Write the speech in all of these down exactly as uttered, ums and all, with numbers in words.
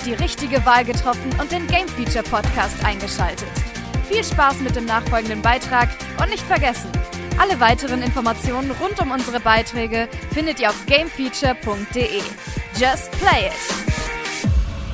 die richtige Wahl getroffen und den Game Feature Podcast eingeschaltet. Viel Spaß mit dem nachfolgenden Beitrag und nicht vergessen, alle weiteren Informationen rund um unsere Beiträge findet ihr auf gamefeature punkt de. Just play it!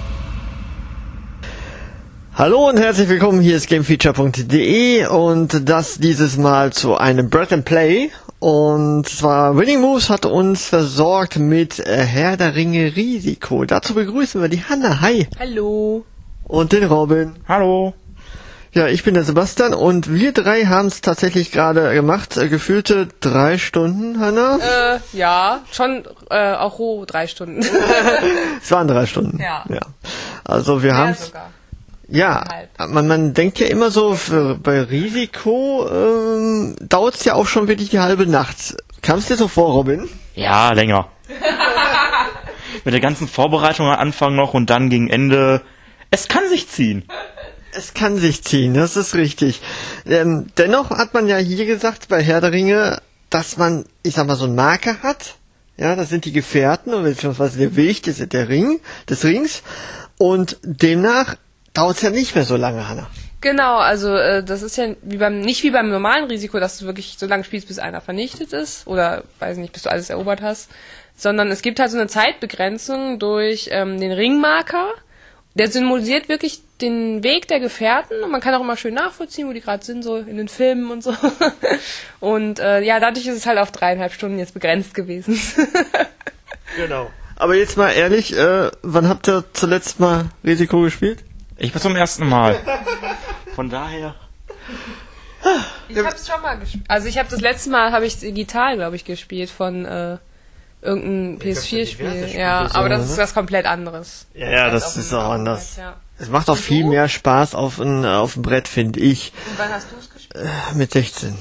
Hallo und herzlich willkommen, hier ist gamefeature punkt de und das dieses Mal zu einem Bread and Play. Und zwar Winning Moves hat uns versorgt mit Herr der Ringe Risiko. Dazu begrüßen wir die Hanna. Hi. Hallo. Und den Robin. Hallo. Ja, ich bin der Sebastian und wir drei haben es tatsächlich gerade gemacht. Äh, gefühlte drei Stunden, Hanna? Äh, ja, schon äh, auch roh drei Stunden. Es waren drei Stunden. Ja. ja. Also wir haben ja, man, man denkt ja immer so, für, bei Risiko ähm, dauert es ja auch schon wirklich die halbe Nacht. Kam es dir so vor, Robin? Ja, länger. Mit der ganzen Vorbereitung am Anfang noch und dann gegen Ende. Es kann sich ziehen. Es kann sich ziehen, das ist richtig. Ähm, dennoch hat man ja hier gesagt bei Herr der Ringe, dass man, ich sag mal, so einen Marker hat. Ja, das sind die Gefährten, oder beziehungsweise der Weg, das ist der Ring, des Rings. Und demnach dauert es ja nicht mehr so lange, Hanna. Genau, also äh, das ist ja wie beim nicht wie beim normalen Risiko, dass du wirklich so lange spielst, bis einer vernichtet ist oder, weiß nicht, bis du alles erobert hast, sondern es gibt halt so eine Zeitbegrenzung durch ähm, den Ringmarker. Der symbolisiert wirklich den Weg der Gefährten und man kann auch immer schön nachvollziehen, wo die gerade sind, so in den Filmen und so. Und äh, ja, dadurch ist es halt auf dreieinhalb Stunden jetzt begrenzt gewesen. Genau. Aber jetzt mal ehrlich, äh, wann habt ihr zuletzt mal Risiko gespielt? Ich bin zum ersten Mal. Von daher. Ich hab's schon mal gespielt. Also ich habe das letzte Mal habe ich digital, glaube ich, gespielt von äh, irgendein P S vier Spiel. Ja, aber das ist was komplett anderes. Ja, ja, das ist auch anders. Ja. Es macht auch viel mehr Spaß auf ein auf dem Brett, finde ich. Und wann hast du es gespielt? Äh, mit sechzehn.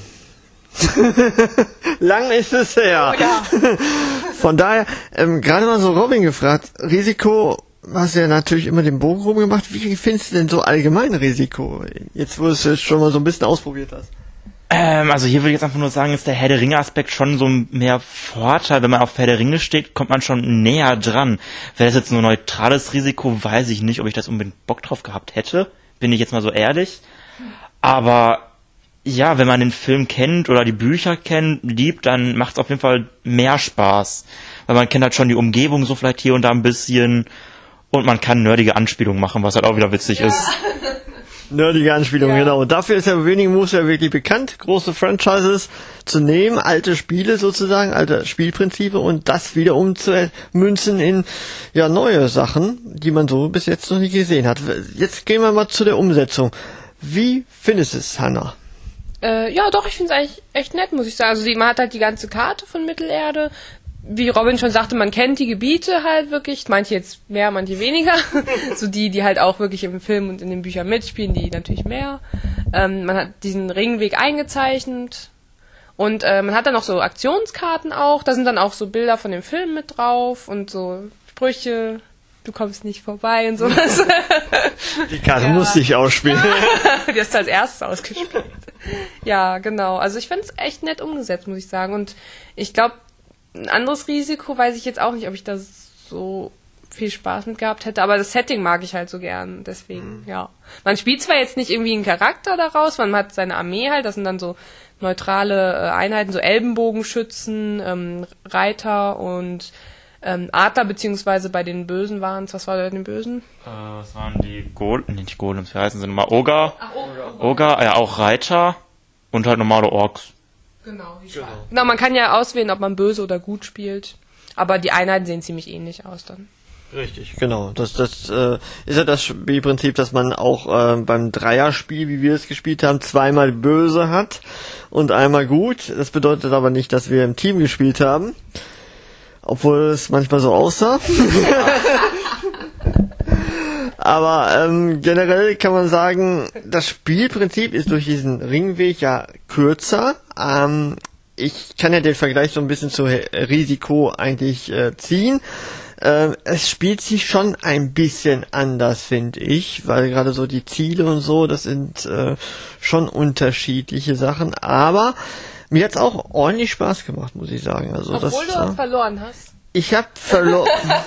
Lang ist es her. Oh, ja. Von daher, ähm, gerade mal so Robin gefragt, Risiko, hast du ja natürlich immer den Bogen rumgemacht. Wie findest du denn so allgemein Risiko? Jetzt, wo du es schon mal so ein bisschen ausprobiert hast. Ähm, also hier würde ich jetzt einfach nur sagen, ist der Herr der Ringe-Aspekt schon so mehr Vorteil. Wenn man auf Herr der Ringe steht, kommt man schon näher dran. Wäre das jetzt nur neutrales Risiko, weiß ich nicht, ob ich das unbedingt Bock drauf gehabt hätte. Bin ich jetzt mal so ehrlich. Aber ja, wenn man den Film kennt oder die Bücher kennt, liebt, dann macht es auf jeden Fall mehr Spaß. Weil man kennt halt schon die Umgebung so vielleicht hier und da ein bisschen und man kann nerdige Anspielungen machen, was halt auch wieder witzig ja. ist. Nerdige Anspielung, ja. Genau. Und dafür ist ja Winning Moves ja wirklich bekannt, große Franchises zu nehmen, alte Spiele sozusagen, alte Spielprinzipe und das wieder umzumünzen in ja neue Sachen, die man so bis jetzt noch nicht gesehen hat. Jetzt gehen wir mal zu der Umsetzung. Wie findest du es, Hanna? Äh, ja, doch, ich finde es eigentlich echt nett, muss ich sagen. Also die, man hat halt die ganze Karte von Mittelerde. Wie Robin schon sagte, man kennt die Gebiete halt wirklich, manche jetzt mehr, manche weniger. So die, die halt auch wirklich im Film und in den Büchern mitspielen, die natürlich mehr. Ähm, man hat diesen Ringweg eingezeichnet und äh, man hat dann noch so Aktionskarten auch, da sind dann auch so Bilder von dem Film mit drauf und so Sprüche, du kommst nicht vorbei und sowas. Die Karte ja. musste ich ausspielen. Die hast du als erstes ausgespielt. Ja, genau. Also ich finde es echt nett umgesetzt, muss ich sagen. Und ich glaube, ein anderes Risiko weiß ich jetzt auch nicht, ob ich da so viel Spaß mit gehabt hätte, aber das Setting mag ich halt so gern, deswegen, mhm. ja. Man spielt zwar jetzt nicht irgendwie einen Charakter daraus, man hat seine Armee halt, das sind dann so neutrale äh, Einheiten, so Ellenbogenschützen, ähm, Reiter und ähm, Adler, beziehungsweise bei den Bösen waren es, was war da bei den Bösen? Äh, das waren die Golems, nicht Golems, wie heißen sie nochmal? Oger. Ach, Oger. Oger, ja, auch Reiter und halt normale Orks. Genau, wie genau. genau, man kann ja auswählen, ob man böse oder gut spielt, aber die Einheiten sehen ziemlich ähnlich aus dann. Richtig, genau. Das, das äh, ist ja das Spielprinzip, dass man auch äh, beim Dreierspiel, wie wir es gespielt haben, zweimal böse hat und einmal gut. Das bedeutet aber nicht, dass wir im Team gespielt haben, obwohl es manchmal so aussah. Aber ähm, generell kann man sagen, das Spielprinzip ist durch diesen Ringweg ja kürzer. Ähm, ich kann ja den Vergleich so ein bisschen zu Risiko eigentlich äh, ziehen. Ähm, es spielt sich schon ein bisschen anders, finde ich, weil gerade so die Ziele und so, das sind äh, schon unterschiedliche Sachen. Aber mir hat's auch ordentlich Spaß gemacht, muss ich sagen. Also, obwohl das, du äh, verloren hast. Ich habe verloren.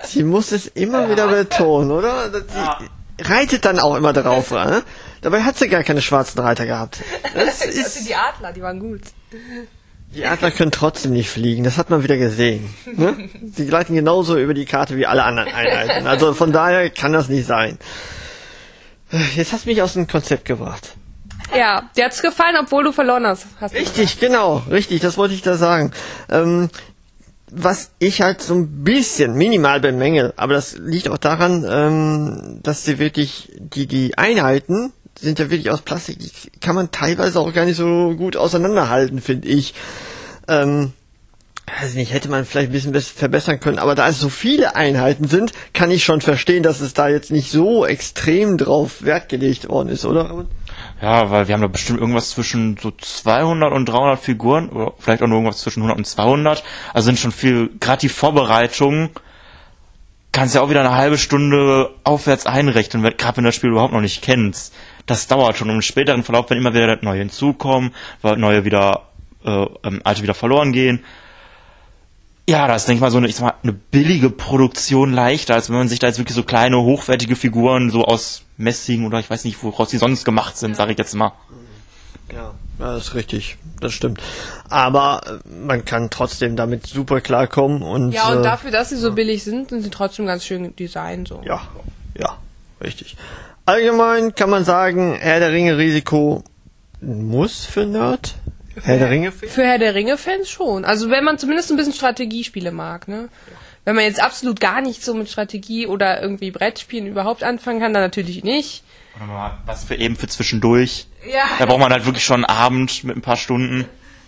Sie muss es immer wieder betonen, oder? Sie reitet dann auch immer drauf, ne? Dabei hat sie gar keine schwarzen Reiter gehabt. Das ist die Adler, die waren gut. Die Adler können trotzdem nicht fliegen, das hat man wieder gesehen. Ne? Sie gleiten genauso über die Karte wie alle anderen Einheiten. Also von daher kann das nicht sein. Jetzt hast du mich aus dem Konzept gebracht. Ja, dir hat's gefallen, obwohl du verloren hast. hast du Richtig, gesagt. genau, richtig, das wollte ich da sagen. Ähm, was ich halt so ein bisschen minimal bemängel, aber das liegt auch daran, ähm, dass sie wirklich, die, die Einheiten sind ja wirklich aus Plastik, die kann man teilweise auch gar nicht so gut auseinanderhalten, finde ich. Ähm, weiß nicht, hätte man vielleicht ein bisschen besser verbessern können, aber da es so viele Einheiten sind, kann ich schon verstehen, dass es da jetzt nicht so extrem drauf Wert gelegt worden ist, oder? Ja, weil wir haben da bestimmt irgendwas zwischen so zweihundert und dreihundert Figuren, oder vielleicht auch nur irgendwas zwischen hundert und zweihundert. Also sind schon viel, gerade die Vorbereitungen, kannst ja auch wieder eine halbe Stunde aufwärts einrechnen, gerade wenn du das Spiel überhaupt noch nicht kennst. Das dauert schon. Und im späteren Verlauf, wenn immer wieder neue hinzukommen, weil neue wieder, äh, alte wieder verloren gehen. Ja, da ist, denke ich mal, so eine, ich sag mal, eine billige Produktion leichter, als wenn man sich da jetzt wirklich so kleine, hochwertige Figuren so aus Messing oder ich weiß nicht, woraus die sonst gemacht sind, sage ich jetzt mal. Ja, ja, das ist richtig, das stimmt. Aber äh, man kann trotzdem damit super klarkommen und... Ja, und äh, dafür, dass sie so billig sind, sind sie trotzdem ganz schön designt. So. Ja, ja, richtig. Allgemein kann man sagen, Herr der Ringe Risiko muss für Nerd. Herr der Ringe Für Herr der Ringe-Fans schon. Also wenn man zumindest ein bisschen Strategiespiele mag, ne? Wenn man jetzt absolut gar nicht so mit Strategie oder irgendwie Brettspielen überhaupt anfangen kann, dann natürlich nicht. Oder mal was für eben für zwischendurch. Ja. Da braucht man halt wirklich schon einen Abend mit ein paar Stunden.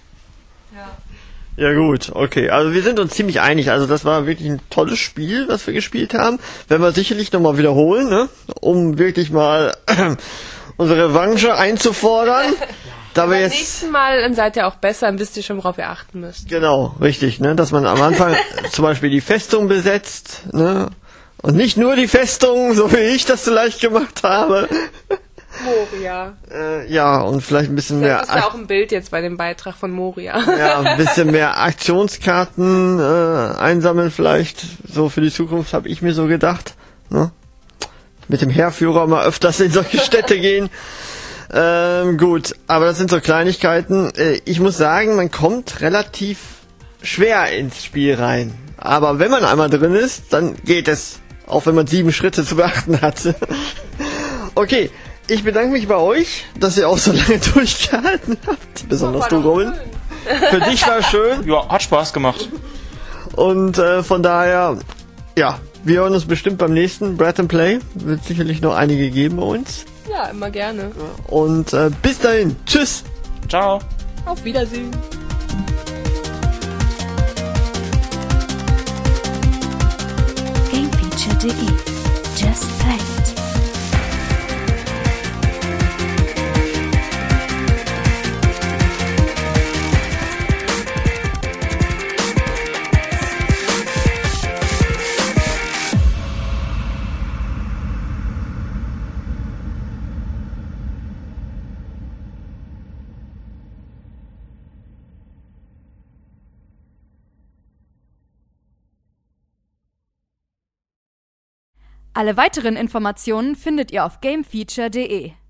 Ja gut, okay. Also wir sind uns ziemlich einig. Also das war wirklich ein tolles Spiel, was wir gespielt haben. Werden wir sicherlich nochmal wiederholen, ne? Um wirklich mal unsere Revanche einzufordern. Da wir Beim jetzt nächsten Mal dann seid ihr auch besser, dann wisst ihr schon, worauf ihr achten müsst. genau, richtig, ne? Dass man am Anfang zum Beispiel die Festung besetzt, ne? Und nicht nur die Festung, so wie ich das vielleicht gemacht habe. Moria. Äh, ja, und vielleicht ein bisschen mehr Das ist ja auch ein Bild jetzt bei dem Beitrag von Moria. ja, ein bisschen mehr Aktionskarten äh, einsammeln vielleicht. So für die Zukunft habe ich mir so gedacht. Ne? Mit dem Heerführer mal öfters in solche Städte gehen. Ähm, gut, aber das sind so Kleinigkeiten. Äh, ich muss sagen, man kommt relativ schwer ins Spiel rein. Aber wenn man einmal drin ist, dann geht es. Auch wenn man sieben Schritte zu beachten hat. Okay, ich bedanke mich bei euch, dass ihr auch so lange durchgehalten habt. Besonders du, Robin. Für dich war schön. Ja, hat Spaß gemacht. Und äh, von daher, ja, wir hören uns bestimmt beim nächsten Bread and Play. Wird sicherlich noch einige geben bei uns. Ja, immer gerne. Und äh, bis dahin. Tschüss. Ciao. Auf Wiedersehen. Gamefeature punkt de. Just play it. Alle weiteren Informationen findet ihr auf gamefeature punkt de.